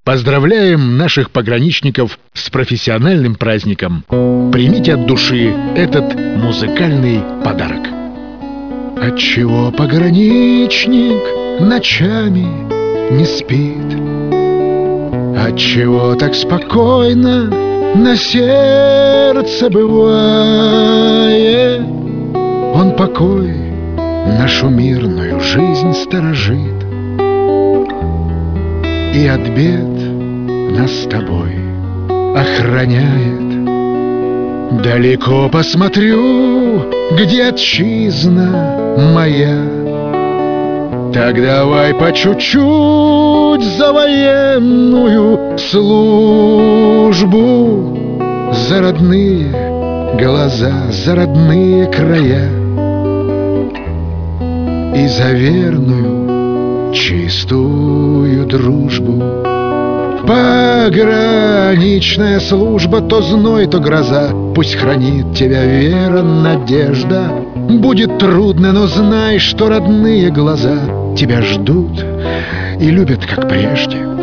Поздравляем наших пограничников с профессиональным праздником. Примите от души этот музыкальный подарок. Отчего пограничник ночами не спит? Отчего так спокойно на сердце бывает? Он покой нашу мирную жизнь сторожит и от бед нас с тобой охраняет. Далеко посмотрю, где отчизна моя. Так давай по чуть-чуть за военную службу, за родные глаза, за родные края и за верную чистую дружбу. Пограничная служба, то зной, то гроза, пусть хранит тебя вера, надежда. Будет трудно, но знай, что родные глаза тебя ждут и любят, как прежде.